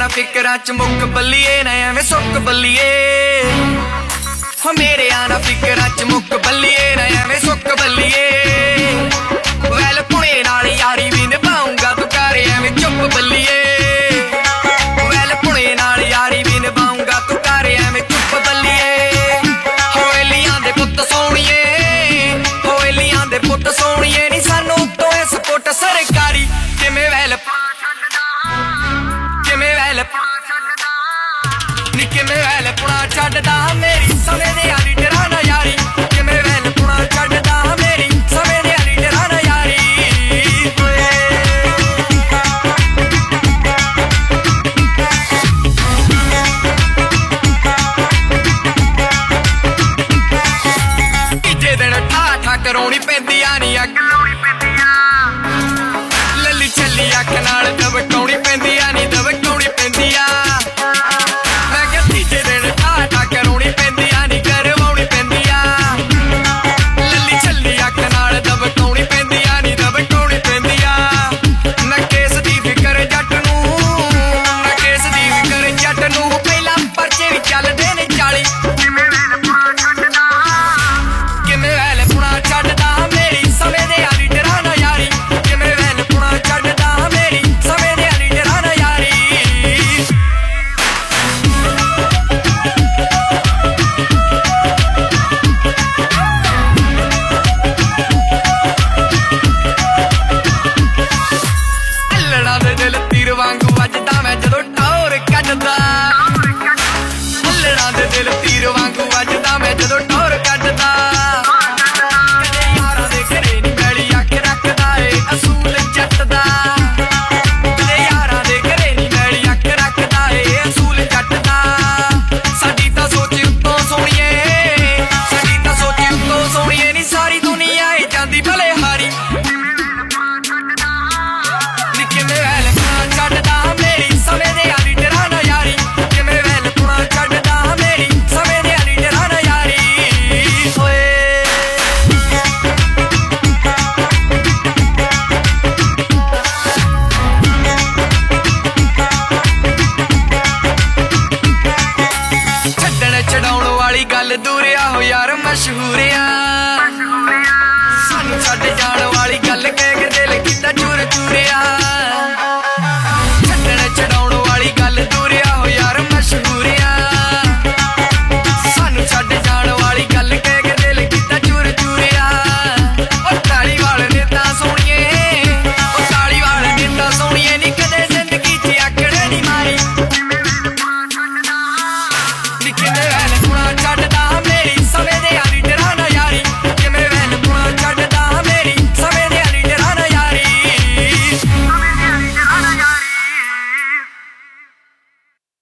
ना फिकरां च मुक बल्लिए ना एवें सुक बल्लिए हो मेरे आना फिकरां च मुक बल्लिए ना एवें सुक बल्लिए वैल पुणे नाल यारी भी निभाऊंगा तू कर एवें चुप बल्लिए वैल पुणे नाल यारी भी निभाऊंगा तू कर एवें चुप बल्लिए होएलियां दे पुत्त सोहणिए होएलियां दे पुत्त सोहणिए नी सानू तो इस पुट सरकारी किवें वैल किवें वैल पुणा छड्डदा मेरी समय दे यारी डरा ना यारी किवें वैल पुणा छड्डदा मेरी समय दे यारी डरा ना यारी तीजे दिन ठा कराउणी पैंदियां नी अग लाउणी पैंदियां लल्ली छल्ली अख नाल दबकाउणी पैंदियां नी दबकाउणी पैंदियां दूरिया हो यार मशहूरिया सानू छड्ड जाण वाली गल कह के दिल कीता चूर चूरिया छड्डण छडाउण वाली गल दूरिया हो यार मशहूरिया सानू छड्ड जाण वाली गल कह के दिल कीता चूर चूरिया ओ ताली वाल ने तां सोहणिए ओ ताली वाल ने तां सोहणिए नी कदे जिंदगी च आकड़ नी मारी नी किवें